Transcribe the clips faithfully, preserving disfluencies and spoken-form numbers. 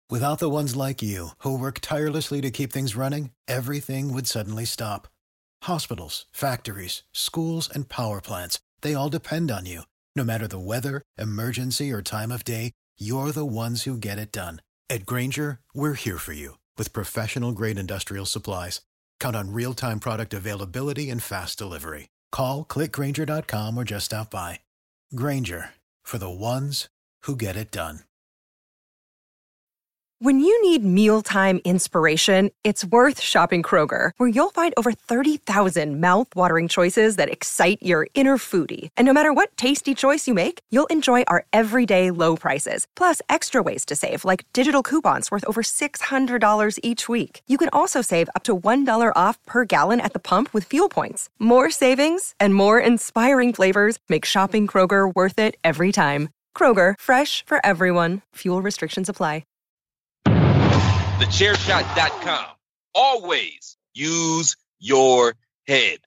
Without the ones like you, who work tirelessly to keep things running, everything would suddenly stop. Hospitals, factories, schools, and power plants, they all depend on you. No matter the weather, emergency, or time of day, you're the ones who get it done. At Grainger, we're here for you with professional-grade industrial supplies. Count on real-time product availability and fast delivery. Call, click Grainger dot com, or just stop by. Grainger, for the ones who get it done. When you need mealtime inspiration, it's worth shopping Kroger, where you'll find over thirty thousand mouth-watering choices that excite your inner foodie. And no matter what tasty choice you make, you'll enjoy our everyday low prices, plus extra ways to save, like digital coupons worth over six hundred dollars each week. You can also save up to one dollar off per gallon at the pump with fuel points. More savings and more inspiring flavors make shopping Kroger worth it every time. Kroger, fresh for everyone. Fuel restrictions apply. the chair shot dot com. Always use your head.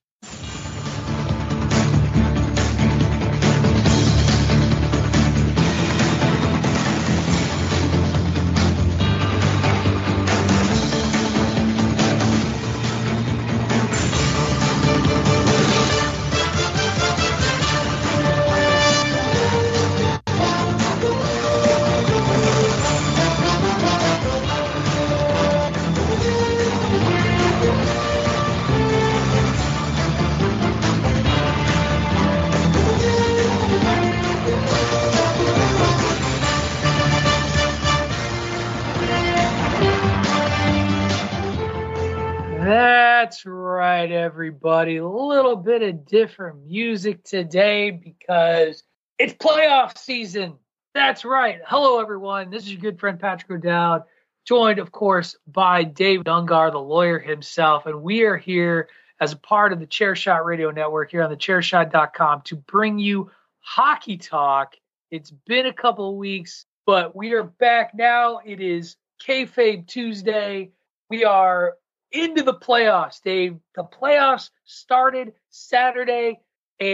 That's right, everybody. A little bit of different music today because it's playoff season. That's right. Hello, everyone. This is your good friend Patrick O'Dowd, joined, of course, by Dave Ungar, the lawyer himself. And we are here as a part of the Chair Shot Radio Network here on the chair shot dot com to bring you hockey talk. It's been a couple of weeks, but we are back now. It is Kayfabe Tuesday. We are into the playoffs, Dave. The playoffs started Saturday,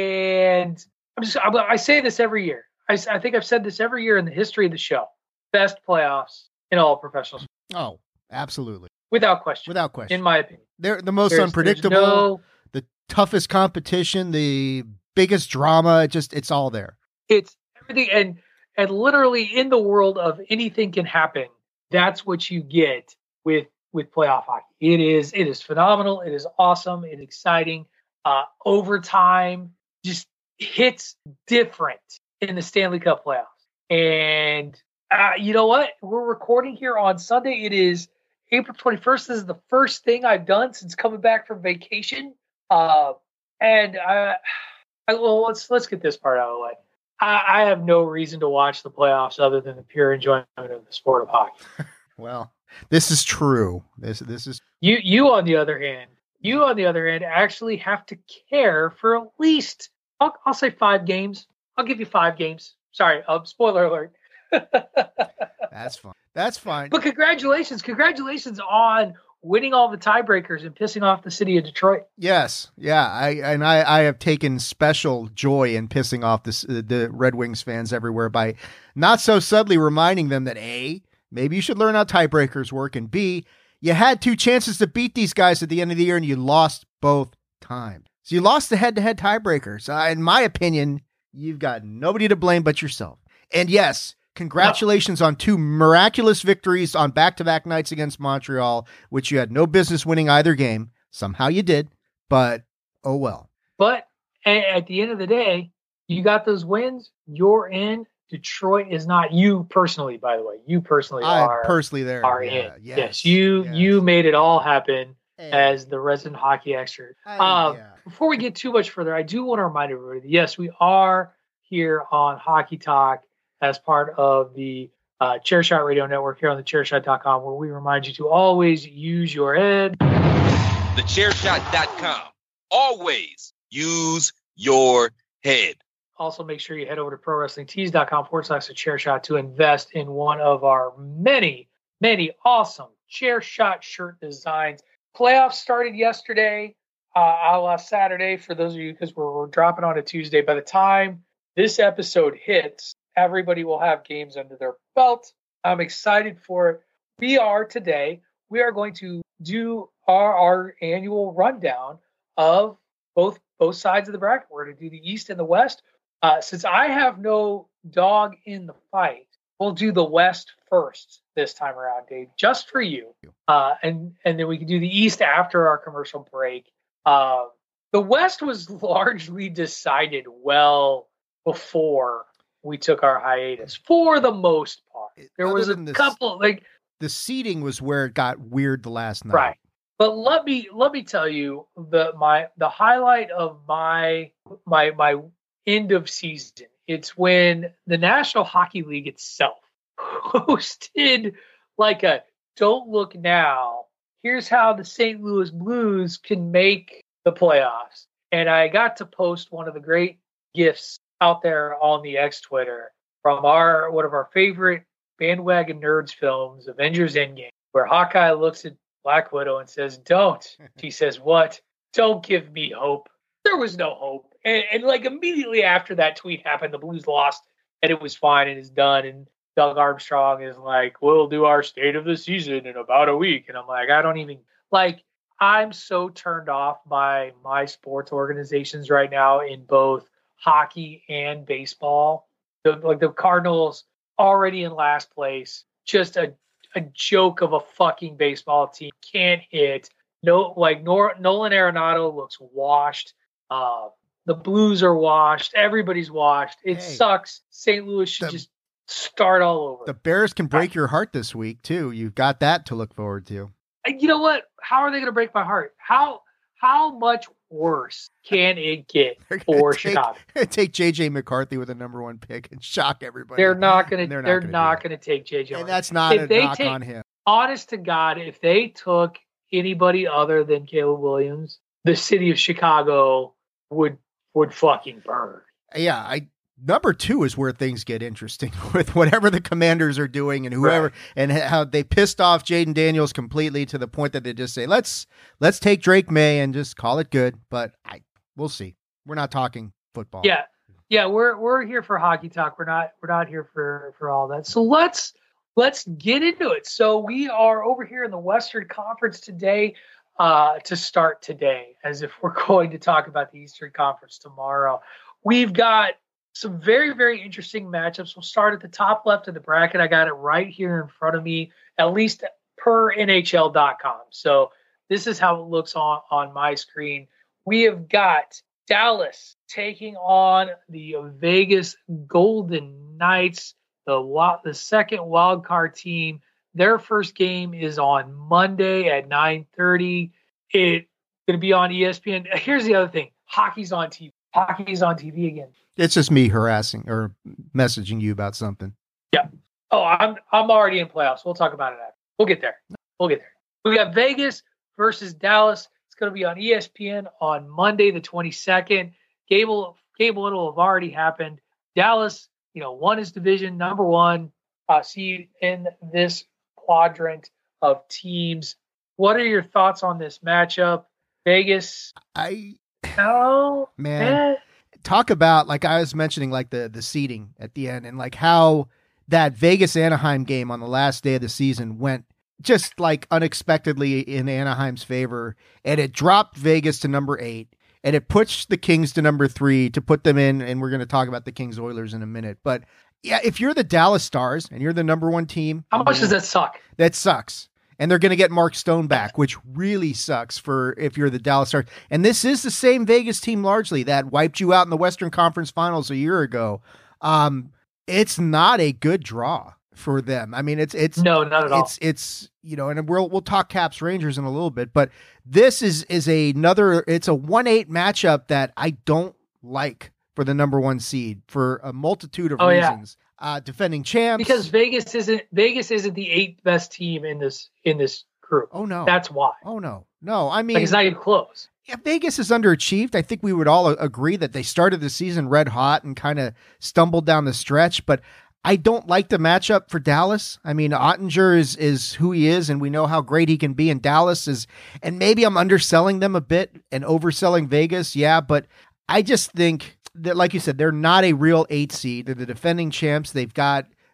and I'm just, I, I say this every year. I, I think I've said this every year in the history of the show. Best playoffs in all professional sports. Oh, absolutely. Without question. Without question. In my opinion. They're the most there's, unpredictable, there's no, the toughest competition, the biggest drama. It just, it's all there. It's everything. And, and literally in the world of anything can happen, that's what you get with with playoff hockey. It is it is phenomenal. It is awesome. It's exciting. Uh, overtime just hits different in the Stanley Cup playoffs. And uh, you know what? We're recording here on Sunday. It is April twenty-first. This is the first thing I've done since coming back from vacation. Uh, and I, I, well, let's let's get this part out of the way. I, I have no reason to watch the playoffs other than the pure enjoyment of the sport of hockey. Well, this is true. This this is you. You on the other hand, you on the other hand, actually have to care for at least I'll, I'll say five games. I'll give you five games. Sorry, uh, spoiler alert. That's fine. That's fine. But congratulations, congratulations on winning all the tiebreakers and pissing off the city of Detroit. Yes, yeah. I and I, I have taken special joy in pissing off this, uh, the Red Wings fans everywhere by not so subtly reminding them that A, maybe you should learn how tiebreakers work, and B, you had two chances to beat these guys at the end of the year and you lost both times. So you lost the head-to-head tiebreakers. Uh, in my opinion, you've got nobody to blame but yourself. And yes, congratulations no. on two miraculous victories on back-to-back nights against Montreal, which you had no business winning either game. Somehow you did, but oh well. But at the end of the day, you got those wins. You're in. Detroit is not you personally, by the way. You personally I'm are personally there. Are yeah, in. Yes, yes, you yes. you made it all happen hey. as the resident hockey expert. Hey, um, yeah. Before we get too much further, I do want to remind everybody that yes, we are here on Hockey Talk as part of the uh, Chair Shot Radio Network here on the chair shot dot com, where we remind you to always use your head. the chair shot dot com. Always use your head. Also, make sure you head over to pro wrestling tees dot com forward slash the chair shot to invest in one of our many, many awesome chair shot shirt designs. Playoffs started yesterday, uh, a la Saturday for those of you, because we're, we're dropping on a Tuesday. By the time this episode hits, everybody will have games under their belt. I'm excited for it. we are today, we are going to do our, our annual rundown of both both sides of the bracket. We're going to do the East and the West. Uh, since I have no dog in the fight, we'll do the West first this time around, Dave, just for you. Uh, and, and then we can do the East after our commercial break. Uh, the West was largely decided well before we took our hiatus, for the most part. There was a couple, like... The seeding was where it got weird the last night. Right. But let me let me tell you the my the highlight of my my my end of season. It's when the National Hockey League itself hosted like a don't look now. Here's how the Saint Louis Blues can make the playoffs. And I got to post one of the great gifts out there on the X Twitter from our one of our favorite bandwagon nerds films, Avengers Endgame, where Hawkeye looks at Black Widow and says, don't. She says, what? Don't give me hope. There was no hope. And, and like immediately after that tweet happened, the Blues lost and it was fine and it's done. And Doug Armstrong is like, we'll do our state of the season in about a week. And I'm like, I don't even like, I'm so turned off by my sports organizations right now in both hockey and baseball. The, like the Cardinals already in last place, just a a joke of a fucking baseball team. Can't hit. No, like Nor- Nolan Arenado looks washed. Uh, the Blues are washed. Everybody's washed. It hey, sucks. Saint Louis should the, just start all over. The Bears can break your heart this week too. You've got that to look forward to. You know what? How are they going to break my heart? How how much worse can it get for take, Chicago? Take J J McCarthy with a number one pick and shock everybody. They're not going to. They're not going to take J J. And that's not if a knock take, on him. Honest to God, if they took anybody other than Caleb Williams, the city of Chicago would would fucking burn. Yeah, I. Number two is where things get interesting with whatever the Commanders are doing and whoever, right. And how they pissed off Jaden Daniels completely to the point that they just say, let's, let's take Drake May and just call it good. But I, we'll see. We're not talking football. Yeah. Yeah. We're, we're here for hockey talk. We're not, we're not here for, for all that. So let's, let's get into it. So we are over here in the Western Conference today, uh, to start today, as if we're going to talk about the Eastern Conference tomorrow. We've got some very, very interesting matchups. We'll start at the top left of the bracket. I got it right here in front of me, at least per N H L dot com. So this is how it looks on, on my screen. We have got Dallas taking on the Vegas Golden Knights, the, the second wild card team. Their first game is on Monday at nine thirty. It's going to be on E S P N. Here's the other thing. Hockey's on T V. Hockey's on T V again. It's just me harassing or messaging you about something. Yeah. Oh, I'm I'm already in playoffs. We'll talk about it after. We'll get there. We'll get there. We got Vegas versus Dallas. It's going to be on E S P N on Monday the twenty-second. Game will, game will have already happened. Dallas, you know, won his division, number one uh, seed in this quadrant of teams. What are your thoughts on this matchup? Vegas. I. Oh, man. Eh. Talk about, like I was mentioning, like the, the seeding at the end and like how that Vegas Anaheim game on the last day of the season went just like unexpectedly in Anaheim's favor. And it dropped Vegas to number eight and it pushed the Kings to number three to put them in. And we're going to talk about the Kings Oilers in a minute. But yeah, if you're the Dallas Stars and you're the number one team. How much does that suck? That sucks. And they're going to get Mark Stone back, which really sucks for if you're the Dallas Stars. And this is the same Vegas team largely that wiped you out in the Western Conference Finals a year ago. Um, it's not a good draw for them. I mean, it's it's no, not at all. It's it's you know, and we'll we'll talk Caps Rangers in a little bit, but this is is another. It's a one eight matchup that I don't like for the number one seed for a multitude of oh, reasons. Yeah. Uh, defending champs because Vegas isn't Vegas isn't the eighth best team in this in this group. Oh no, that's why. Oh no, no. I mean, like it's not even close. Yeah, Vegas is underachieved. I think we would all agree that they started the season red hot and kind of stumbled down the stretch. But I don't like the matchup for Dallas. I mean, Ottinger is is who he is, and we know how great he can be. And Dallas is, and maybe I'm underselling them a bit and overselling Vegas. Yeah, but I just think that, like you said, they're not a real eight seed. They're the defending champs. They've got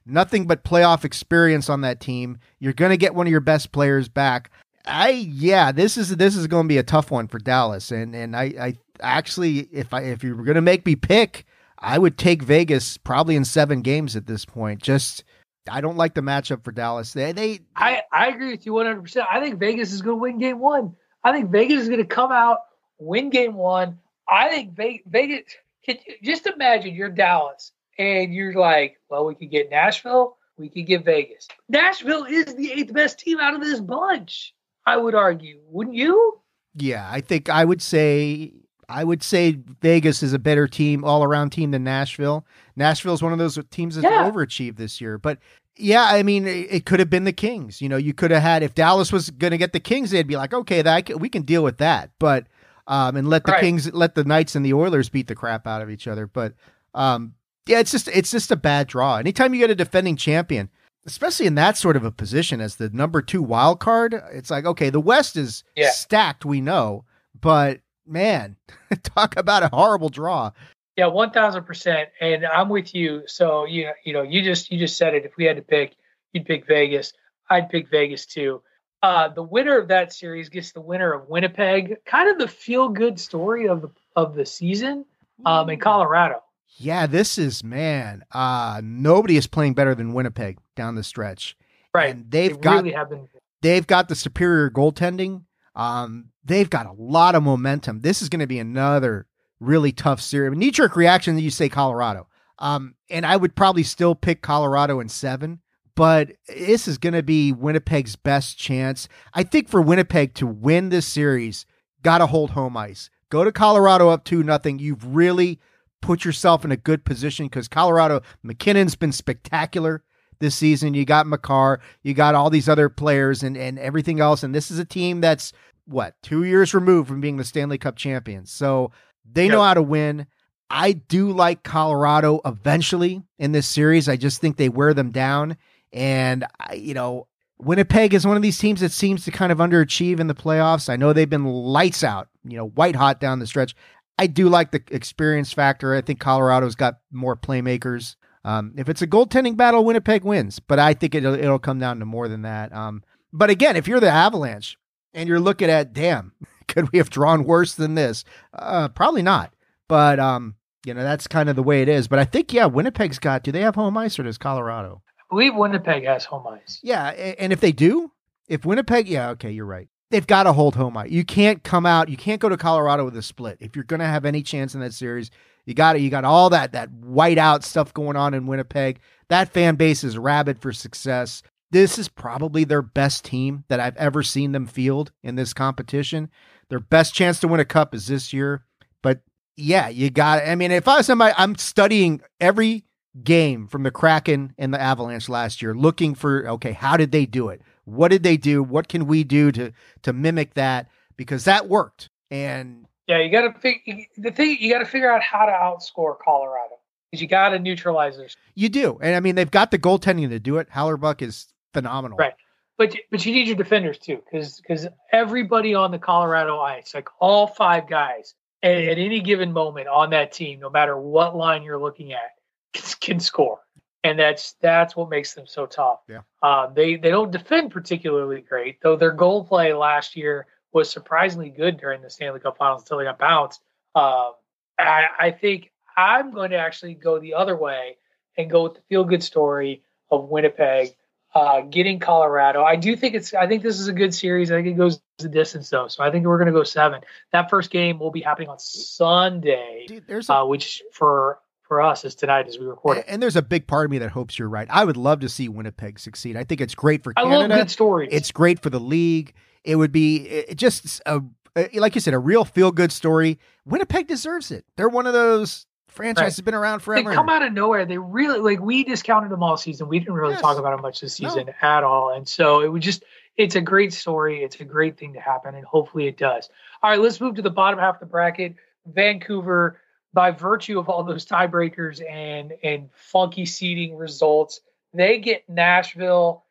nothing but playoff experience on that team. You're going to get one of your best players back. I yeah, this is this is going to be a tough one for Dallas, and and I, I actually if I if you were going to make me pick, I would take Vegas probably in seven games at this point. Just I don't like the matchup for Dallas. They they I I agree with you one hundred percent. I think Vegas is going to win game one. I think Vegas is going to come out, win game one. I think Vegas. Can you just imagine you're Dallas and you're like, well, we could get Nashville, we could get Vegas. Nashville is the eighth best team out of this bunch, I would argue. Wouldn't you? Yeah, I think I would say I would say Vegas is a better team, all around team than Nashville. Nashville is one of those teams that's yeah. overachieved this year. But yeah, I mean, it, it could have been the Kings. You know, you could have had, if Dallas was going to get the Kings, they'd be like, okay, that we can deal with that. But Um, and let the right. Kings, let the Knights and the Oilers beat the crap out of each other. But um, yeah, it's just it's just a bad draw. Anytime you get a defending champion, especially in that sort of a position as the number two wild card, it's like, okay, the West is yeah. stacked, we know, but man, talk about a horrible draw. Yeah, one thousand percent. And I'm with you. So you know, you know, you just you just said it. If we had to pick, you'd pick Vegas. I'd pick Vegas too. Uh, the winner of that series gets the winner of Winnipeg, kind of the feel-good story of the of the season um, in Colorado. Yeah, this is, man, uh, nobody is playing better than Winnipeg down the stretch. Right. And they've they got really have been. They've got the superior goaltending. Um, they've got a lot of momentum. This is going to be another really tough series. Knee-jerk reaction that you say Colorado. Um, and I would probably still pick Colorado in seven. But this is going to be Winnipeg's best chance. I think for Winnipeg to win this series, got to hold home ice. Go to Colorado up two nothing. You've really put yourself in a good position because Colorado, McKinnon's been spectacular this season. You got Makar, you got all these other players and, and everything else. And this is a team that's, what, two years removed from being the Stanley Cup champions. So they know yep. how to win. I do like Colorado eventually in this series. I just think they wear them down. And, you know, Winnipeg is one of these teams that seems to kind of underachieve in the playoffs. I know they've been lights out, you know, white hot down the stretch. I do like the experience factor. I think Colorado's got more playmakers. Um, if it's a goaltending battle, Winnipeg wins, but I think it'll, it'll come down to more than that. Um, but again, if you're the Avalanche and you're looking at, damn, could we have drawn worse than this? Uh, probably not. But, um, you know, that's kind of the way it is. But I think, yeah, Winnipeg's got, do they have home ice or does Colorado? I believe Winnipeg has home ice. Yeah, and if they do, if Winnipeg, yeah, okay, you're right. They've got to hold home ice. You can't come out, you can't go to Colorado with a split. If you're going to have any chance in that series, you got you got all that that white out stuff going on in Winnipeg. That fan base is rabid for success. This is probably their best team that I've ever seen them field in this competition. Their best chance to win a cup is this year. But yeah, you got, I mean, if I was somebody, I'm studying every game from the Kraken and the Avalanche last year, looking for, okay, how did they do it? What did they do? What can we do to to mimic that? Because that worked. And yeah, you got to fig- the thing you got to figure out how to outscore Colorado because you got to neutralize their. You do, and I mean they've got the goaltending to do it. Hallerbuck is phenomenal, right? But but you need your defenders too, because because everybody on the Colorado ice, like all five guys, at, at any given moment on that team, no matter what line you're looking at, can, can score. And that's that's what makes them so tough. Yeah. Uh, they they don't defend particularly great, though their goal play last year was surprisingly good during the Stanley Cup Finals until they got bounced. Um, I, I think I'm going to actually go the other way and go with the feel-good story of Winnipeg uh, getting Colorado. I do think it's. I think this is a good series. I think it goes the distance though, so I think we're going to go seven. That first game will be happening on Sunday, Dude, there's a- uh, which for. For us is tonight as we record it. And there's a big part of me that hopes you're right. I would love to see Winnipeg succeed. I think it's great for I Canada. love good stories. It's great for the league. It would be it just, a, like you said, a real feel-good story. Winnipeg deserves it. They're one of those franchises Right. that's been around forever. They come out of nowhere. They really, like, we discounted them all season. We didn't really Yes. talk about them much this season No. at all. And so it would just, it's a great story. It's a great thing to happen, and hopefully it does. All right, let's move to the bottom half of the bracket. Vancouver, by virtue of all those tiebreakers and and funky seeding results, they get Nashville.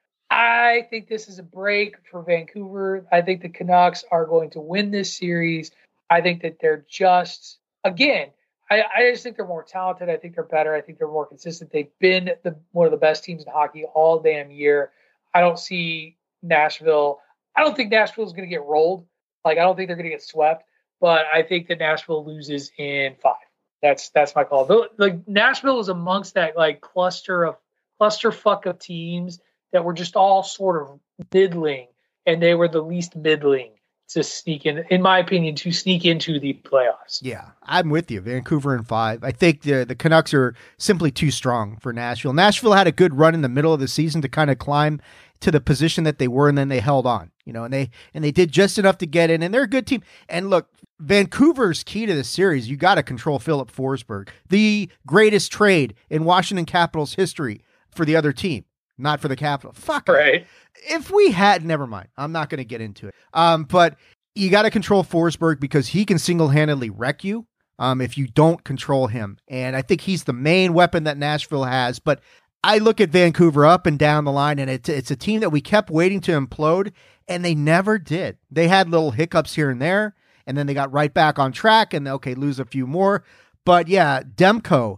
I think this is a break for Vancouver. I think the Canucks are going to win this series. I think that they're just, again, I, I just think they're more talented. I think they're better. I think they're more consistent. They've been the, one of the best teams in hockey all damn year. I don't see Nashville. I don't think Nashville is going to get rolled. Like, I don't think they're going to get swept. But I think that Nashville loses in five. That's that's my call. The, like Nashville is amongst that like cluster of clusterfuck of teams that were just all sort of middling, and they were the least middling to sneak in, in my opinion, to sneak into the playoffs. Yeah, I'm with you. Vancouver in five. I think the the Canucks are simply too strong for Nashville. Nashville had a good run in the middle of the season to kind of climb to the position that they were, and then they held on, you know, and they and they did just enough to get in, and they're a good team. And look, Vancouver's key to the series, you got to control Philip Forsberg, the greatest trade in Washington Capitals history for the other team, not for the Capital. Fuck right. If we had, never mind. I'm not going to get into it. Um, but you got to control Forsberg because he can single-handedly wreck you um, if you don't control him. And I think he's the main weapon that Nashville has. But I look at Vancouver up and down the line, and it's, it's a team that we kept waiting to implode, and they never did. They had little hiccups here and there, and then they got right back on track, and okay, lose a few more. But yeah, Demko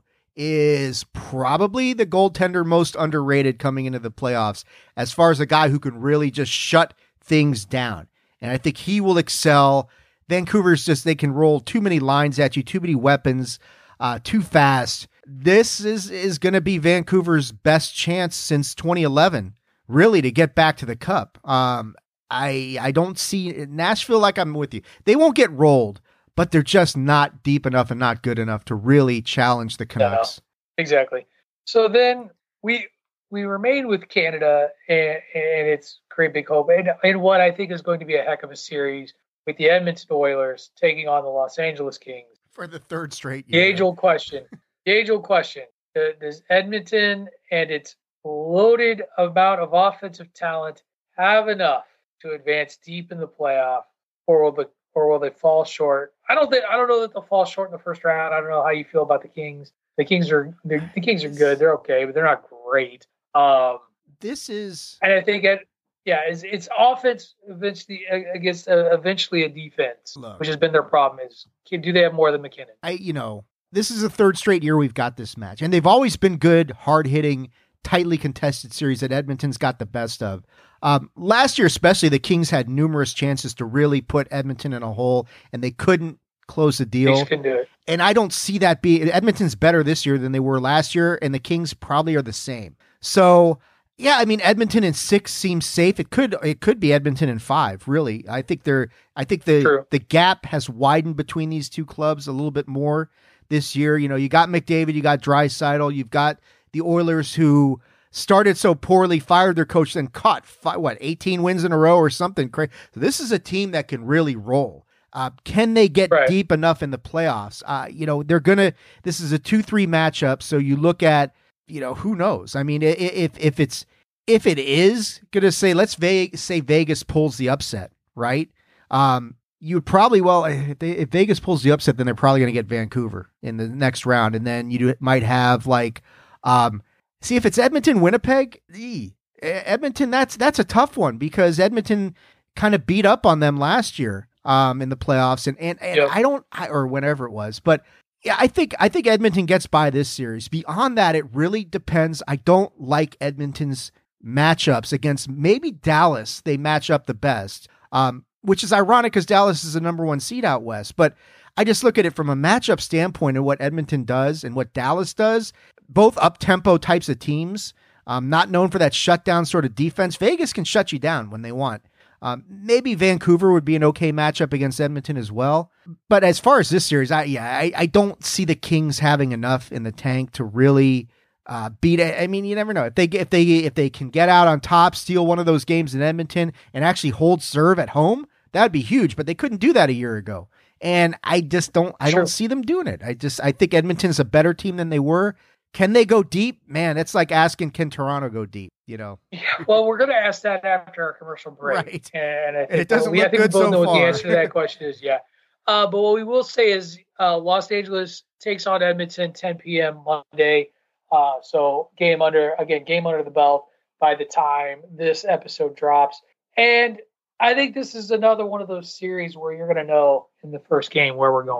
is probably the goaltender most underrated coming into the playoffs as far as a guy who can really just shut things down. And I think he will excel. Vancouver's just, they can roll too many lines at you, too many weapons, uh, too fast. This is, is going to be Vancouver's best chance since twenty eleven, really, to get back to the Cup. Um, I I don't see Nashville, like I'm with you. They won't get rolled, but they're just not deep enough and not good enough to really challenge the Canucks. No, exactly. So then we we remain with Canada and, and its great big hope, and, and what I think is going to be a heck of a series with the Edmonton Oilers taking on the Los Angeles Kings. For the third straight year. The age-old question. The age-old question. Does Edmonton and its loaded amount of offensive talent have enough to advance deep in the playoff, or will the or will they fall short? I don't think I don't know that they'll fall short in the first round. I don't know how you feel about the Kings. The Kings are the Kings are good. They're okay, but they're not great. Um, this is, and I think it, yeah, it's, it's offense eventually against uh, eventually a defense, Look, which has been their problem. Is do they have more than McKinnon? I you know this is the third straight year we've got this match, and they've always been good, hard hitting, tightly contested series that Edmonton's got the best of. Um, last year, especially, the Kings had numerous chances to really put Edmonton in a hole, and they couldn't close the deal. Kings can do it. And I don't see that be Edmonton's better this year than they were last year, and the Kings probably are the same. So, yeah, I mean, Edmonton in six seems safe. It could it could be Edmonton in five. Really, I think they're. I think the True. the gap has widened between these two clubs a little bit more this year. You know, you got McDavid, you got Draisaitl, you've got the Oilers who started so poorly, fired their coach, then caught five, what eighteen wins in a row or something crazy. So this is a team that can really roll. Uh, can they get right. deep enough in the playoffs? Uh, you know, they're gonna. This is a two three matchup, so you look at, you know, who knows? I mean, if if it's if it is gonna say, let's Ve- say Vegas pulls the upset, right? Um, you would probably well if, they, if Vegas pulls the upset, then they're probably gonna get Vancouver in the next round, and then you might have like, um, see if it's Edmonton Winnipeg. Ee, Edmonton, that's that's a tough one because Edmonton kind of beat up on them last year. Um, in the playoffs, and and, and yep. I don't, I, or whenever it was, but yeah, I think I think Edmonton gets by this series. Beyond that, it really depends. I don't like Edmonton's matchups against maybe Dallas. They match up the best, um, which is ironic because Dallas is the number one seed out west. But I just look at it from a matchup standpoint and what Edmonton does and what Dallas does. Both up tempo types of teams, um, not known for that shutdown sort of defense. Vegas can shut you down when they want. Um, maybe Vancouver would be an okay matchup against Edmonton as well. But as far as this series, I yeah, I, I don't see the Kings having enough in the tank to really uh, beat it. I mean, you never know. If they if they if they can get out on top, steal one of those games in Edmonton, and actually hold serve at home, that'd be huge. But they couldn't do that a year ago. And I just don't I sure. don't see them doing it. I just I think Edmonton's a better team than they were. Can they go deep? Man, it's like asking, can Toronto go deep? You know? Yeah, well, we're going to ask that after our commercial break. Right. And I think, and it doesn't we, look I think good we both so know what far. the answer to that question is, yeah. Uh, but what we will say is uh, Los Angeles takes on Edmonton ten p.m. Monday. Uh, so game under, again, game under the belt by the time this episode drops. And I think this is another one of those series where you're going to know in the first game where we're going here.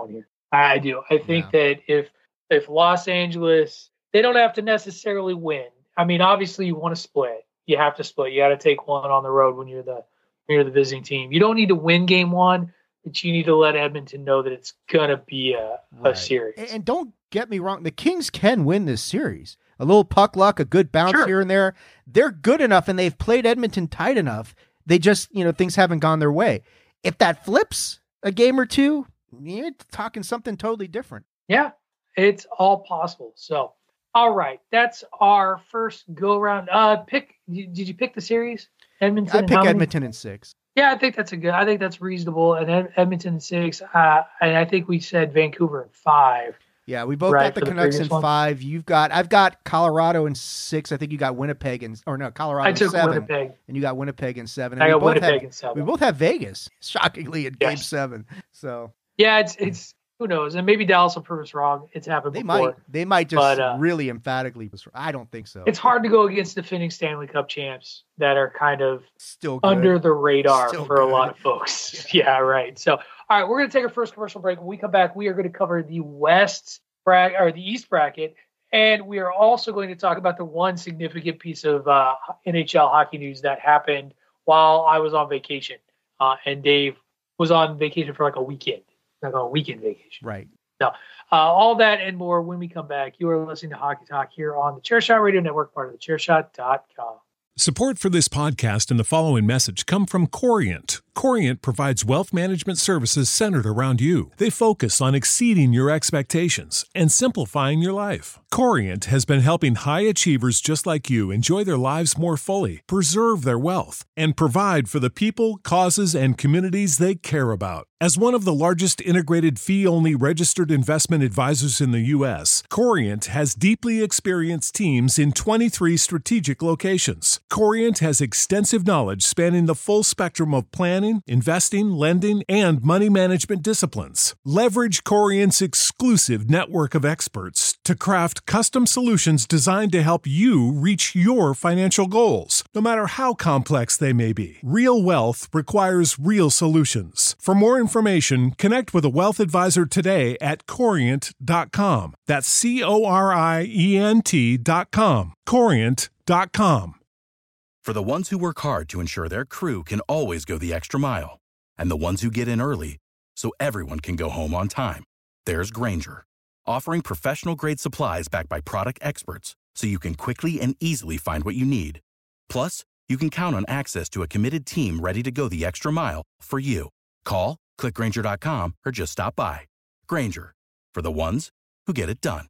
I do. I think yeah. that if if Los Angeles, they don't have to necessarily win. I mean, obviously you want to split. You have to split. You got to take one on the road when you're the when you're the visiting team. You don't need to win game one, but you need to let Edmonton know that it's gonna be a, right. a series. And, and don't get me wrong, the Kings can win this series. A little puck luck, a good bounce sure. here and there. They're good enough, and they've played Edmonton tight enough. They just, you know, things haven't gone their way. If that flips a game or two, you're talking something totally different. Yeah, it's all possible. So, all right, that's our first go around. Uh, pick. Did you pick the series? Edmonton. I pick Edmonton in six. Yeah, I think that's a good. I think that's reasonable. And Ed, Edmonton in six. Uh, and I think we said Vancouver in five. Yeah, we both right, got the Canucks the in one. five. You've got, I've got Colorado in six. I think you got Winnipeg in, or no, Colorado I took in seven. Winnipeg. And you got Winnipeg in seven. And I got we both Winnipeg have, in seven. We both have Vegas, shockingly, in yes. game seven. So yeah, it's it's who knows, and maybe Dallas will prove us wrong. It's happened they before. Might, they might just but, uh, really emphatically. I don't think so. It's hard to go against defending Stanley Cup champs that are kind of still good. under the radar still for good. a lot of folks. yeah. yeah, right. So, all right, we're going to take our first commercial break. When we come back, we are going to cover the West bracket or the East bracket, and we are also going to talk about the one significant piece of uh, N H L hockey news that happened while I was on vacation, uh, and Dave was on vacation for like a weekend, like a weekend vacation. Right. So, uh, all that and more when we come back. You are listening to Hockey Talk here on the Chairshot Radio Network, part of the chairshot dot com. Support for this podcast and the following message come from Corient. Corient provides wealth management services centered around you. They focus on exceeding your expectations and simplifying your life. Corient has been helping high achievers just like you enjoy their lives more fully, preserve their wealth, and provide for the people, causes, and communities they care about. As one of the largest integrated fee-only registered investment advisors in the U S, Corient has deeply experienced teams in twenty-three strategic locations. Corient has extensive knowledge spanning the full spectrum of planning, investing, lending, and money management disciplines. Leverage Corient's exclusive network of experts to craft custom solutions designed to help you reach your financial goals, no matter how complex they may be. Real wealth requires real solutions. For more information, connect with a wealth advisor today at corient dot com. That's C O R I E N T dot com. corient dot com. For the ones who work hard to ensure their crew can always go the extra mile, and the ones who get in early so everyone can go home on time, there's Grainger, offering professional-grade supplies backed by product experts so you can quickly and easily find what you need. Plus, you can count on access to a committed team ready to go the extra mile for you. Call, click Grainger dot com, or just stop by. Grainger, for the ones who get it done.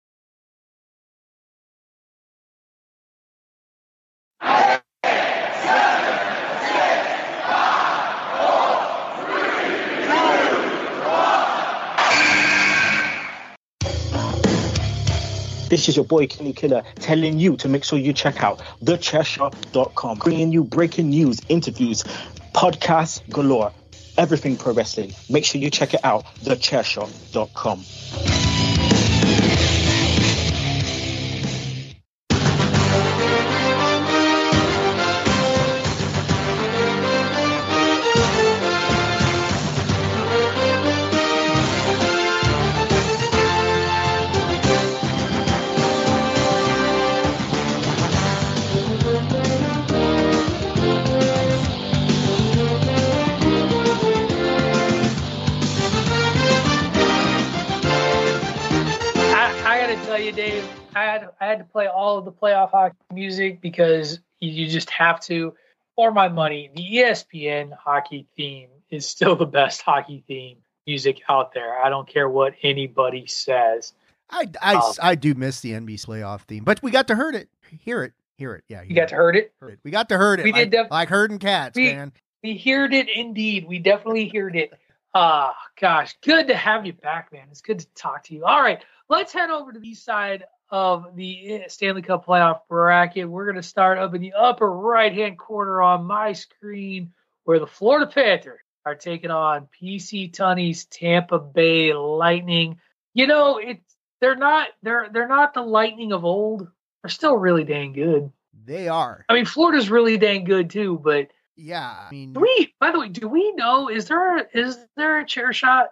This is your boy Kenny Killer telling you to make sure you check out the chair shot dot com, bringing you breaking news, interviews, podcasts galore, everything pro wrestling. Make sure you check it out, the chair shot dot com. Dave, I had I had to play all of the playoff hockey music because you just have to. For my money, the E S P N hockey theme is still the best hockey theme music out there. I don't care what anybody says. I I, um, I do miss the N B C playoff theme, but we got to hear it, hear it, hear it. Yeah, you got it. to heard it? heard it. We got to heard it. We like, did def- like herding cats, we, man. We heard it indeed. We definitely heard it. Ah, uh, gosh, good to have you back, man. It's good to talk to you. All right, let's head over to the east side of the Stanley Cup playoff bracket. We're going to start up in the upper right-hand corner on my screen, where the Florida Panthers are taking on P C Tunney's Tampa Bay Lightning. You know, it's they're not they're they're not the Lightning of old. They're still really dang good. They are. I mean, Florida's really dang good too, but yeah, I mean, do we, by the way, do we know, is there a, is there a chair shot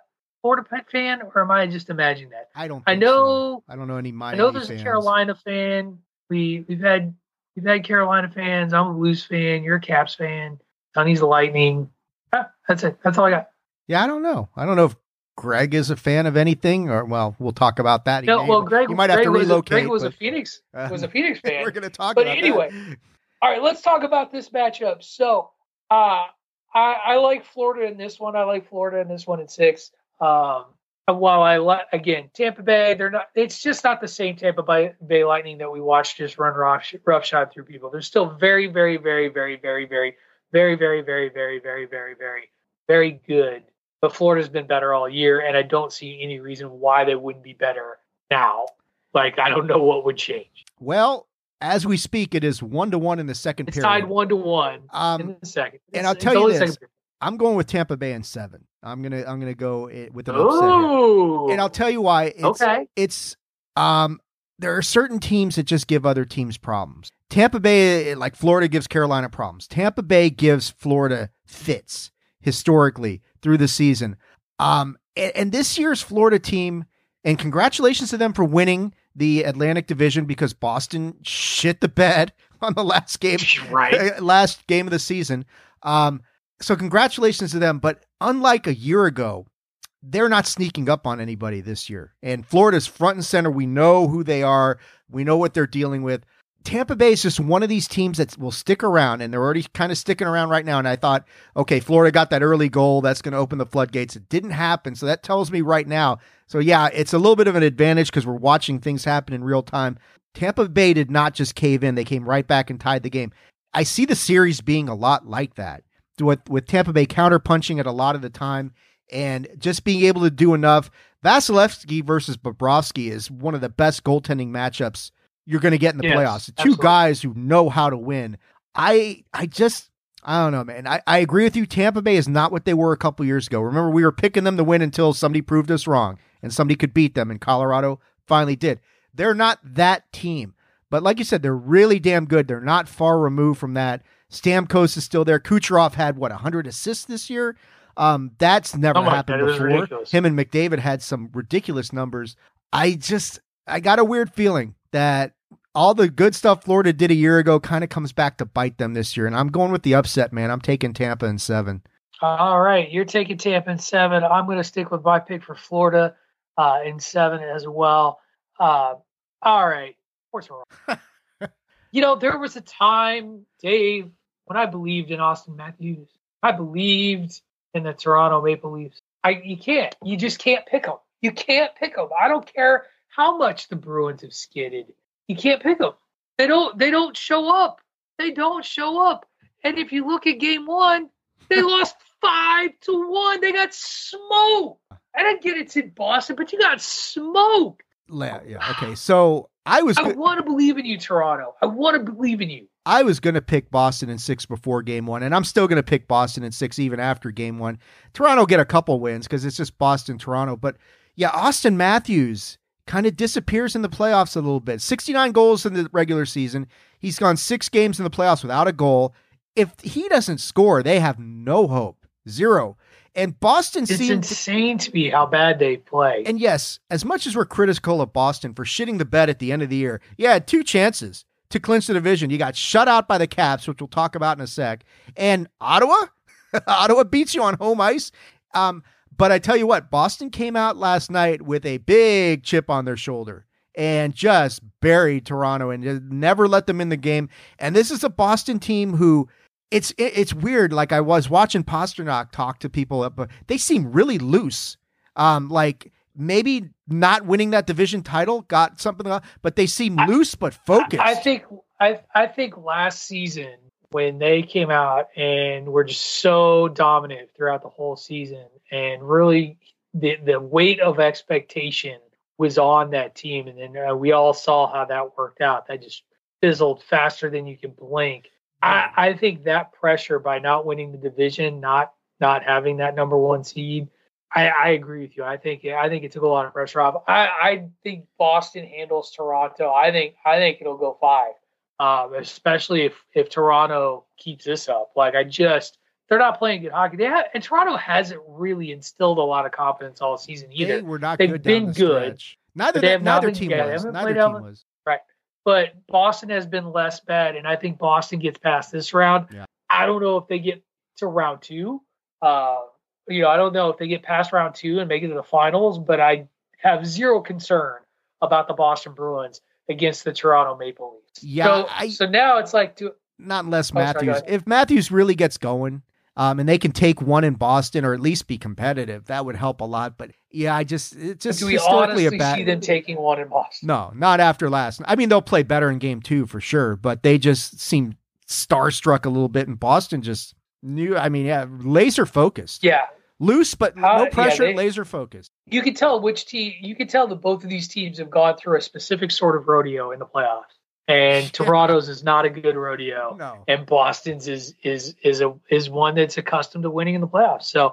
Florida fan, or am I just imagining that? I don't. I think know. So. I don't know any Miami I know there's fans. a Carolina fan. We we've had we've had Carolina fans. I'm a Blues fan. You're a Caps fan. Sonny's a Lightning. Ah, that's it. That's all I got. Yeah, I don't know. I don't know if Greg is a fan of anything, or well, we'll talk about that. No, may, well, Greg, you might Greg have to relocate. Was a, Greg was but, a Phoenix uh, was a Phoenix fan. We're going to talk but about anyway, that. All right, let's talk about this matchup. So, uh, I, I like Florida in this one. I like Florida in this one at six. Um, while I like again Tampa Bay, they're not. It's just not the same Tampa Bay, Bay Lightning that we watched just run rough, roughshod through people. They're still very, very, very, very, very, very, very, very, very, very, very, very, very, very good. But Florida's been better all year, and I don't see any reason why they wouldn't be better now. Like I don't know what would change. Well, as we speak, it is one to one in the second it's period. It's tied one to one um, in the second. It's, and I'll tell you this: I'm going with Tampa Bay in seven. I'm gonna I'm gonna go with an upset here. And I'll tell you why. It's, okay. It's um there are certain teams that just give other teams problems. Tampa Bay, like Florida, gives Carolina problems. Tampa Bay gives Florida fits historically through the season. Um, and, and this year's Florida team, and congratulations to them for winning the Atlantic Division because Boston shit the bed on the last game, right? last game of the season. Um, so congratulations to them. But unlike a year ago, they're not sneaking up on anybody this year. And Florida's front and center. We know who they are. We know what they're dealing with. Tampa Bay is just one of these teams that will stick around, and they're already kind of sticking around right now. And I thought, okay, Florida got that early goal. That's going to open the floodgates. It didn't happen. So that tells me right now. So yeah, it's a little bit of an advantage because we're watching things happen in real time. Tampa Bay did not just cave in. They came right back and tied the game. I see the series being a lot like that with, with Tampa Bay counterpunching it a lot of the time and just being able to do enough. Vasilevsky versus Bobrovsky is one of the best goaltending matchups you're going to get in the yes, playoffs. The two absolutely. guys who know how to win. I I just, I don't know, man. I, I agree with you. Tampa Bay is not what they were a couple years ago. Remember, we were picking them to win until somebody proved us wrong and somebody could beat them, and Colorado finally did. They're not that team. But like you said, they're really damn good. They're not far removed from that. Stamkos is still there. Kucherov had, what, one hundred assists this year? Um, that's never oh happened God, before. ridiculous. Him and McDavid had some ridiculous numbers. I just, I got a weird feeling that all the good stuff Florida did a year ago kind of comes back to bite them this year. And I'm going with the upset, man. I'm taking Tampa in seven. All right. You're taking Tampa in seven. I'm going to stick with my pick for Florida uh, in seven as well. Uh, all right. Of course we're wrong. You know, there was a time, Dave, when I believed in Austin Matthews. I believed in the Toronto Maple Leafs. I You can't. You just can't pick them. You can't pick them. I don't care how much the Bruins have skidded. You can't pick them. They don't. They don't show up. They don't show up. And if you look at game one, they lost five to one. They got smoked. I didn't get it's in Boston, but you got smoked. Yeah. yeah. Okay. So I was. I want to believe in you, Toronto. I want to believe in you. I was going to pick Boston in six before game one, and I'm still going to pick Boston in six even after game one. Toronto get a couple wins because it's just Boston, Toronto. But yeah, Austin Matthews kind of disappears in the playoffs a little bit. sixty-nine goals in the regular season. He's gone six games in the playoffs without a goal. If he doesn't score, they have no hope. Zero. And Boston it's seemed insane to me how bad they play. And yes, as much as we're critical of Boston for shitting the bed at the end of the year, yeah, had two chances to clinch the division. You got shut out by the Caps, which we'll talk about in a sec. And Ottawa? Ottawa beats you on home ice. Um, But I tell you what, Boston came out last night with a big chip on their shoulder and just buried Toronto and never let them in the game. And this is a Boston team who it's it's weird. Like I was watching Pasternak talk to people, but they seem really loose. Um, like maybe not winning that division title got something, but they seem loose but focused. I think I I think last season when they came out and were just so dominant throughout the whole season, and really the the weight of expectation was on that team, and then uh, we all saw how that worked out. That just fizzled faster than you can blink. I, I think that pressure by not winning the division, not not having that number one seed, I, I agree with you. I think I think it took a lot of pressure off. I, I think Boston handles Toronto. I think I think it'll go five, um, especially if if Toronto keeps this up. Like I just they're not playing good hockey. They have, and Toronto hasn't really instilled a lot of confidence all season either. They were not They've good been down the good. stretch. Neither, they that, have not neither been, team yeah, was. they Neither team out, was. Right. But Boston has been less bad, and I think Boston gets past this round. Yeah. I don't know if they get to round two. Uh, you know, I don't know if they get past round two and make it to the finals, but I have zero concern about the Boston Bruins against the Toronto Maple Leafs. Yeah. So, I, so now it's like, do, not unless oh, sorry, Matthews, if Matthews really gets going, um, and they can take one in Boston or at least be competitive, that would help a lot. But yeah, I just, it's just do we historically honestly a bad. see them taking one in Boston? No, not after last. I mean, they'll play better in game two for sure, but they just seem starstruck a little bit. And Boston just knew, I mean, yeah, laser focused. Yeah. Loose, but How- no pressure, yeah, they- laser focused. You can tell which team, you can tell that both of these teams have gone through a specific sort of rodeo in the playoffs. And Toronto's is not a good rodeo. No. And Boston's is is is a is one that's accustomed to winning in the playoffs. So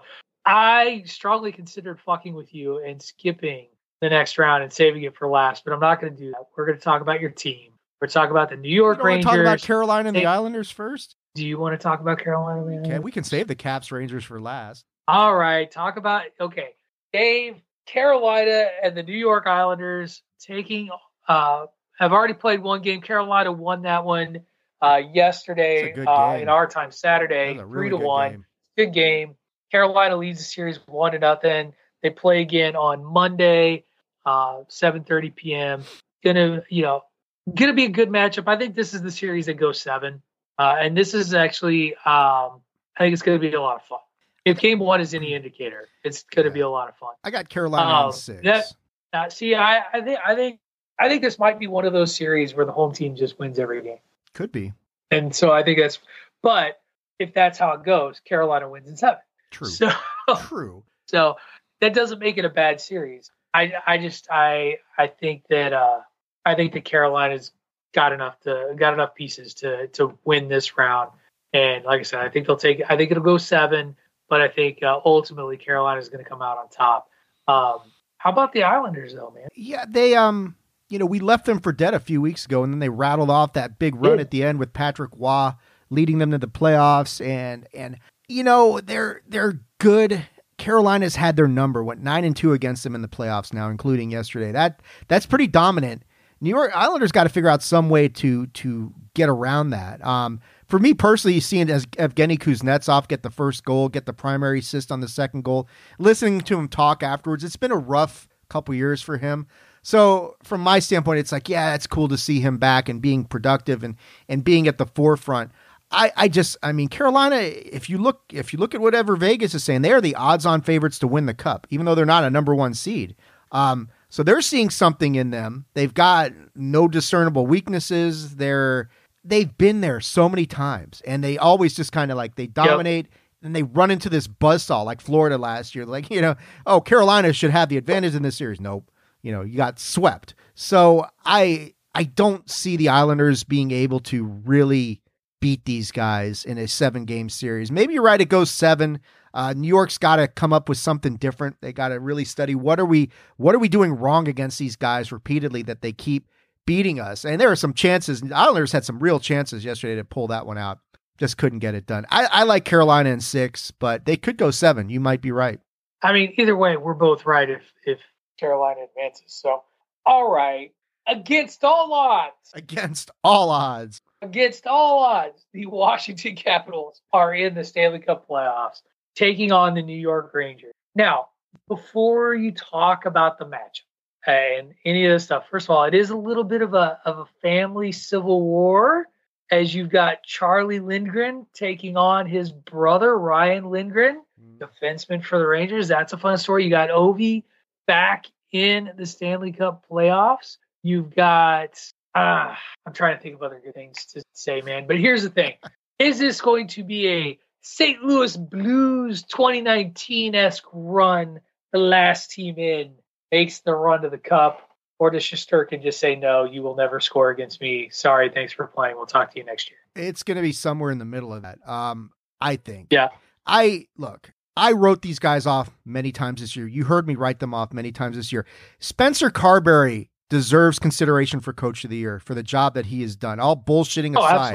I strongly considered fucking with you and skipping the next round and saving it for last, but I'm not going to do that. We're going to talk about your team. We're talking about the New York You wanna Rangers. talk about Carolina and the Hey, Islanders first? Do you want to talk about Carolina? and the Okay, we can save the Caps Rangers for last. All right, talk about okay, Dave. Carolina and the New York Islanders taking uh have already played one game. Carolina won that one uh yesterday It's a good uh, game. in our time Saturday, That was a three really to good one. game. Good game. Carolina leads the series one to nothing. They play again on Monday, uh, seven thirty p.m. Gonna you know gonna be a good matchup. I think this is the series that goes seven, uh, and this is actually um I think it's gonna be a lot of fun. If game one is any indicator, it's going to Yeah. be a lot of fun. I got Carolina Um, in six. that- Uh, see, I, I think, I think, I think this might be one of those series where the home team just wins every game, Could be. and so I think that's. But if that's how it goes, Carolina wins in seven. True. So, True. so that doesn't make it a bad series. I, I just, I, I think that, uh, I think that Carolina's got enough to got enough pieces to to win this round, and like I said, I think they'll take. I think it'll go seven. But I think uh, ultimately Carolina is going to come out on top. Um, how about the Islanders, though, man? Yeah, they um, you know, we left them for dead a few weeks ago, and then they rattled off that big run Yeah. at the end with Patrick Waugh leading them to the playoffs, and and you know they're they're good. Carolina's had their number, went nine and two against them in the playoffs now, including yesterday. That that's pretty dominant. New York Islanders got to figure out some way to to get around that. Um, for me personally, seeing as Evgeny Kuznetsov get the first goal, get the primary assist on the second goal, listening to him talk afterwards, it's been a rough couple years for him. So from my standpoint, it's like, yeah, it's cool to see him back and being productive and and being at the forefront. I, I just, I mean, Carolina, if you look, if you look at whatever Vegas is saying, they are the odds-on favorites to win the cup, even though they're not a number one seed. Um, so they're seeing something in them. They've got no discernible weaknesses. They're, they've been there so many times, and they always just kind of like, they dominate, yep. and they run into this buzzsaw like Florida last year. Like, you know, oh, Carolina should have the advantage in this series. Nope. You know, you got swept. So I, I don't see the Islanders being able to really beat these guys in a seven game series. Maybe you're right. It goes seven. Uh, New York's got to come up with something different. They got to really study what are we, what are we doing wrong against these guys repeatedly that they keep beating us. And there are some chances. The Islanders had some real chances yesterday to pull that one out. Just couldn't get it done. I, I like Carolina in six, but they could go seven. You might be right. I mean, either way, we're both right if, if Carolina advances. So, all right. Against all odds. Against all odds. Against all odds, the Washington Capitals are in the Stanley Cup playoffs, taking on the New York Rangers. Now, before you talk about the matchup and any of this stuff, first of all, it is a little bit of a of a family civil war, as you've got Charlie Lindgren taking on his brother Ryan Lindgren, defenseman for the Rangers. That's a fun story. You got Ovi back in the Stanley Cup playoffs. You've got Uh, I'm trying to think of other good things to say, man. But here's the thing. Is this going to be a Saint Louis Blues twenty nineteen-esque run? The last team in makes the run to the cup? Or does Shesterkin just say, no, you will never score against me. Sorry, thanks for playing. We'll talk to you next year. It's going to be somewhere in the middle of that, um, I think. Yeah. I, look, I wrote these guys off many times this year. You heard me write them off many times this year. Spencer Carberry deserves consideration for coach of the year for the job that he has done. All bullshitting Oh, aside, absolutely.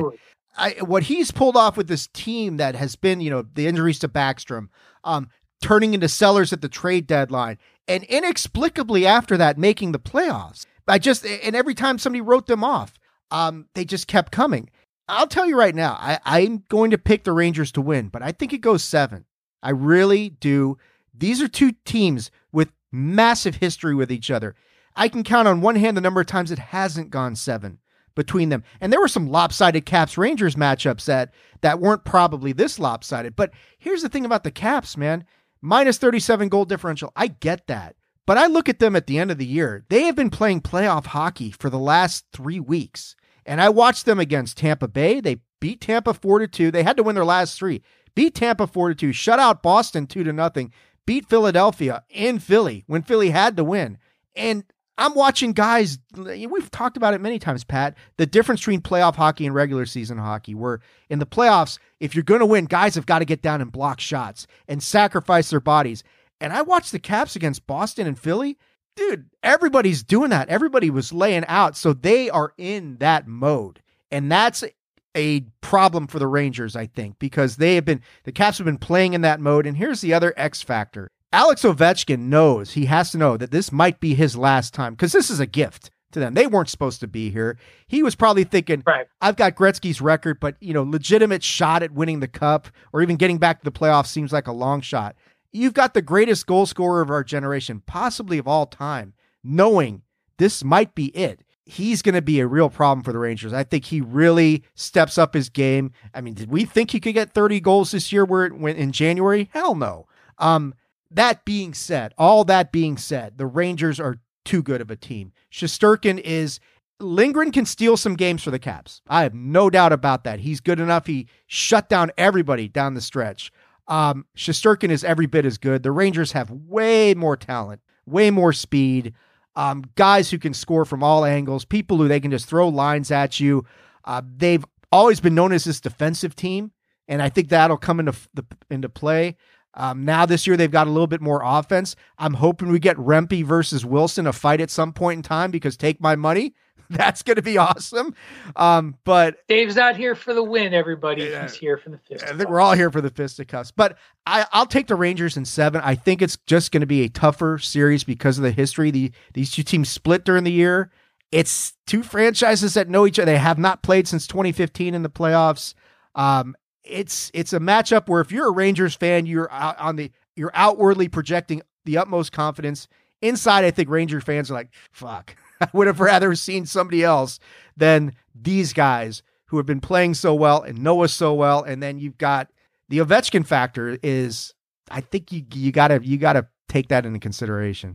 I, what he's pulled off with this team that has been, you know, the injuries to Backstrom, um, turning into sellers at the trade deadline, and inexplicably after that, making the playoffs. I just, and every time somebody wrote them off, um, they just kept coming. I'll tell you right now, I, I'm going to pick the Rangers to win, but I think it goes seven. I really do. These are two teams with massive history with each other. I can count on one hand the number of times it hasn't gone seven between them. And there were some lopsided Caps-Rangers matchups that, that weren't probably this lopsided. But here's the thing about the Caps, man. Minus thirty-seven goal differential. I get that. But I look at them at the end of the year. They have been playing playoff hockey for the last three weeks. And I watched them against Tampa Bay. They beat Tampa four to two. They had to win their last three. Beat Tampa four to two. Shut out Boston two to nothing. Beat Philadelphia in Philly when Philly had to win. And I'm watching guys, we've talked about it many times, Pat, the difference between playoff hockey and regular season hockey, where in the playoffs, if you're going to win, guys have got to get down and block shots and sacrifice their bodies. And I watched the Caps against Boston and Philly. Dude, everybody's doing that. Everybody was laying out. So they are in that mode. And that's a problem for the Rangers, I think, because they have been, the Caps have been playing in that mode. And here's the other X factor. Alex Ovechkin knows, he has to know that this might be his last time, because this is a gift to them. They weren't supposed to be here. He was probably thinking, right, I've got Gretzky's record, but, you know, legitimate shot at winning the cup or even getting back to the playoffs seems like a long shot. You've got the greatest goal scorer of our generation, possibly of all time, knowing this might be it. He's going to be a real problem for the Rangers. I think he really steps up his game. I mean, did we think he could get thirty goals this year where it went in January? Hell no. Um, That being said, all that being said, the Rangers are too good of a team. Shesterkin is, Lindgren can steal some games for the Caps. I have no doubt about that. He's good enough. He shut down everybody down the stretch. Um, Shesterkin is every bit as good. The Rangers have way more talent, way more speed, um, guys who can score from all angles, people who they can just throw lines at you. Uh, they've always been known as this defensive team, and I think that'll come into the, into play. Um, now this year they've got a little bit more offense. I'm hoping we get Rempe versus Wilson, a fight at some point in time, because take my money, that's going to be awesome. Um, but Dave's not here for the win, everybody. Yeah, he's here for the fisticuffs. I think we're all here for the fisticuffs. But I, I'll take the Rangers in seven. I think it's just going to be a tougher series because of the history. The, these two teams split during the year. It's two franchises that know each other. They have not played since twenty fifteen in the playoffs. Um, It's it's a matchup where if you're a Rangers fan, you're out on the you're outwardly projecting the utmost confidence. Inside, I think Ranger fans are like, "Fuck, I would have rather seen somebody else than these guys who have been playing so well and know us so well." And then you've got the Ovechkin factor. Is I think you you gotta you gotta take that into consideration.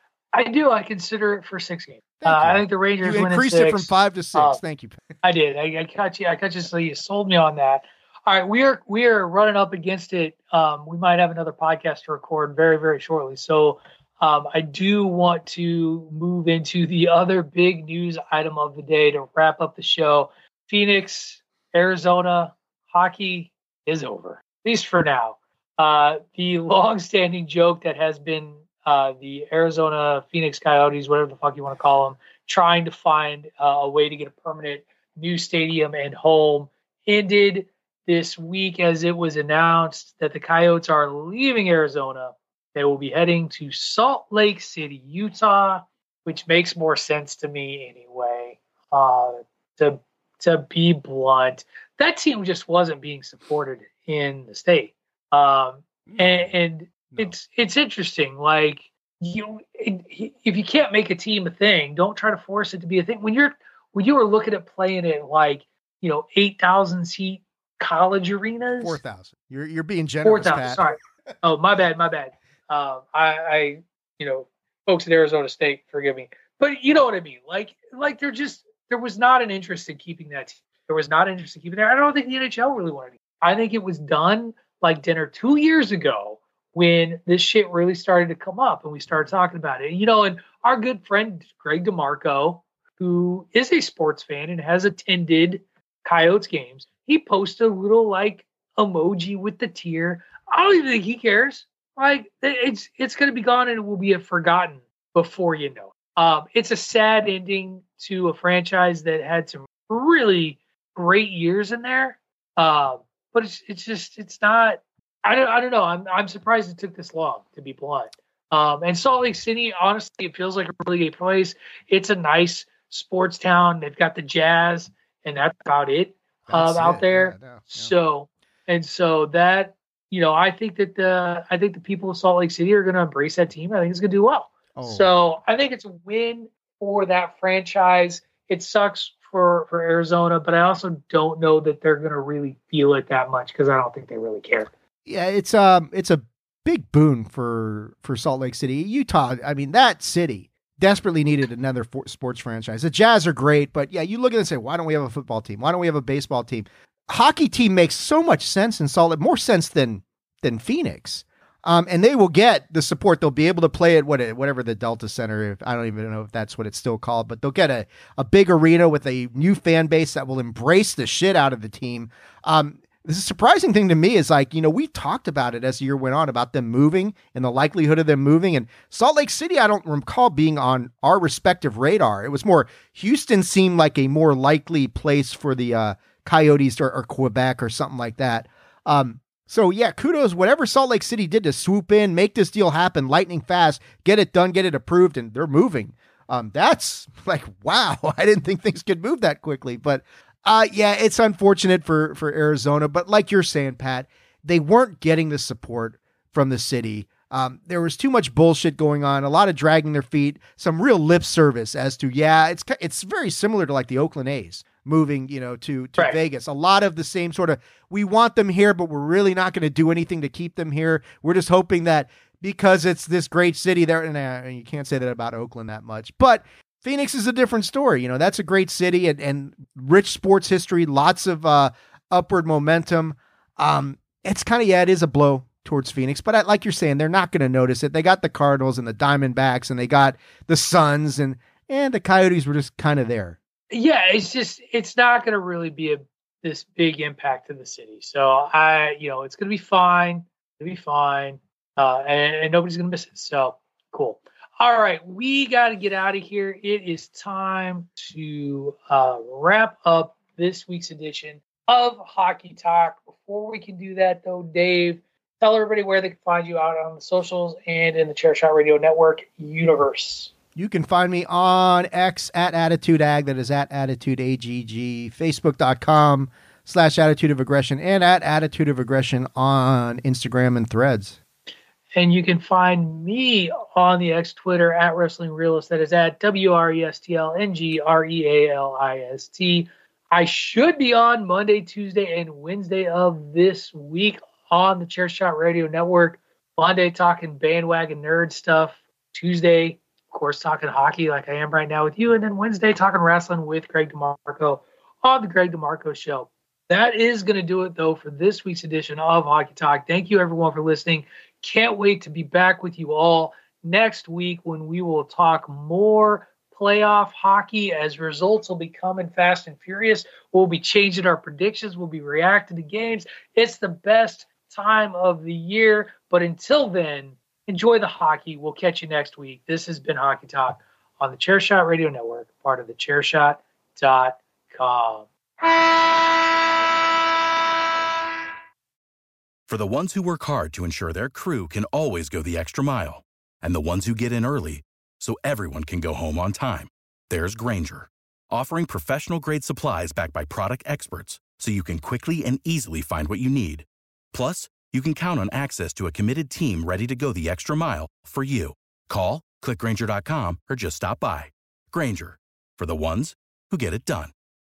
I do. I consider it for six games. Uh, I think the Rangers you win increased in six. it from five to six. Uh, Thank you. I did. I, I caught you. I caught you. So you sold me on that. All right, we are we are running up against it. Um, we might have another podcast to record very, very shortly. So um, I do want to move into the other big news item of the day to wrap up the show. Phoenix, Arizona, hockey is over, at least for now. Uh, the long-standing joke that has been uh, the Arizona Phoenix Coyotes, whatever the fuck you want to call them, trying to find uh, a way to get a permanent new stadium and home ended this week as it was announced that the Coyotes are leaving Arizona. They will be heading to Salt Lake City, Utah, which makes more sense to me anyway. Uh, to to be blunt, that team just wasn't being supported in the state, um, and, and no. it's it's interesting. Like you, it, if you can't make a team a thing, don't try to force it to be a thing. When you're when you were looking at playing it like you know eight thousand seat college arenas, four thousand. You're you're being generous. Four thousand. Sorry. Oh, my bad. My bad. Um, I, I, you know, folks at Arizona State, forgive me, but you know what I mean. Like, like there just there was not an interest in keeping that. Team. There was not interest in keeping there. I don't think the N H L really wanted it. I think it was done like dinner two years ago when this shit really started to come up and we started talking about it. You know, and our good friend Greg DeMarco, who is a sports fan and has attended Coyotes games, he posted a little like emoji with the tear. I don't even think he cares. Like it's it's going to be gone and it will be forgotten before you know it. Um, it's a sad ending to a franchise that had some really great years in there. Uh, but it's it's just it's not. I don't I don't know. I'm I'm surprised it took this long, to be blunt. Um, and Salt Lake City, honestly, it feels like a really good place. It's a nice sports town. They've got the Jazz, and that's about it um, out it. there. Yeah, yeah. So and so that you know, I think that the I think the people of Salt Lake City are going to embrace that team. I think it's going to do well. Oh. So I think it's a win for that franchise. It sucks for for Arizona, but I also don't know that they're going to really feel it that much because I don't think they really care. Yeah, it's um it's a big boon for for Salt Lake City. Utah, I mean, that city desperately needed another for, sports franchise. The Jazz are great, but yeah, you look at it and say, why don't we have a football team? Why don't we have a baseball team? Hockey team makes so much sense in Salt Lake, more sense than than Phoenix. Um, and they will get the support. They'll be able to play at what whatever the Delta Center, if, I don't even know if that's what it's still called, but they'll get a, a big arena with a new fan base that will embrace the shit out of the team. Um, The surprising thing to me is, like, you know, we talked about it as the year went on about them moving and the likelihood of them moving. And Salt Lake City, I don't recall being on our respective radar. It was more Houston seemed like a more likely place for the uh, Coyotes or, or Quebec or something like that. Um, so, yeah, kudos. Whatever Salt Lake City did to swoop in, make this deal happen lightning fast, get it done, get it approved, and they're moving. Um, that's like, wow, I didn't think things could move that quickly. But Uh, yeah, it's unfortunate for, for Arizona, but like you're saying, Pat, they weren't getting the support from the city. Um, there was too much bullshit going on, a lot of dragging their feet, some real lip service as to, yeah, it's it's very similar to like the Oakland A's moving, you know, to, to right. Vegas. A lot of the same sort of, we want them here, but we're really not going to do anything to keep them here. We're just hoping that because it's this great city there, and uh, you can't say that about Oakland that much, but Phoenix is a different story. You know, that's a great city and, and rich sports history, lots of uh, upward momentum. Um, it's kind of, yeah, it is a blow towards Phoenix, but I, like you're saying, they're not going to notice it. They got the Cardinals and the Diamondbacks and they got the Suns and, and the Coyotes were just kind of there. Yeah, it's just, it's not going to really be a this big impact to the city. So I, you know, it's going to be fine. It'll be fine. Uh, and, and nobody's going to miss it. So cool. All right, we got to get out of here. It is time to uh, wrap up this week's edition of Hockey Talk. Before we can do that, though, Dave, tell everybody where they can find you out on the socials and in the Chairshot Radio Network universe. You can find me on X at AttitudeAg, that is at AttitudeAGG, Facebook.com slash Attitude of Aggression, and at Attitude of Aggression on Instagram and Threads. And you can find me on the X Twitter at Wrestling Realist. That is at W R E S T L N G R E A L I S T. I should be on Monday, Tuesday, and Wednesday of this week on the Chairshot Radio Network. Monday, talking bandwagon nerd stuff. Tuesday, of course, talking hockey like I am right now with you. And then Wednesday, talking wrestling with Greg DeMarco on the Greg DeMarco Show. That is going to do it, though, for this week's edition of Hockey Talk. Thank you, everyone, for listening. Can't wait to be back with you all next week when we will talk more playoff hockey as results will be coming fast and furious. We'll be changing our predictions. We'll be reacting to games. It's the best time of the year. But until then, enjoy the hockey. We'll catch you next week. This has been Hockey Talk on the Chairshot Radio Network, part of the chairshot dot com. For the ones who work hard to ensure their crew can always go the extra mile, and the ones who get in early so everyone can go home on time, there's Grainger, offering professional-grade supplies backed by product experts so you can quickly and easily find what you need. Plus, you can count on access to a committed team ready to go the extra mile for you. Call, click Grainger dot com, or just stop by. Grainger, for the ones who get it done.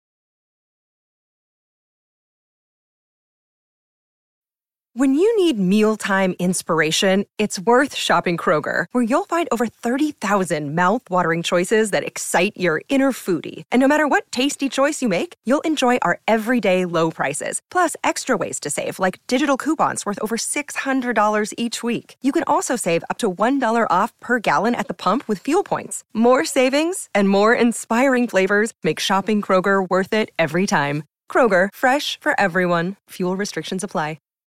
When you need mealtime inspiration, it's worth shopping Kroger, where you'll find over thirty thousand mouth-watering choices that excite your inner foodie. And no matter what tasty choice you make, you'll enjoy our everyday low prices, plus extra ways to save, like digital coupons worth over six hundred dollars each week. You can also save up to one dollar off per gallon at the pump with fuel points. More savings and more inspiring flavors make shopping Kroger worth it every time. Kroger, fresh for everyone. Fuel restrictions apply.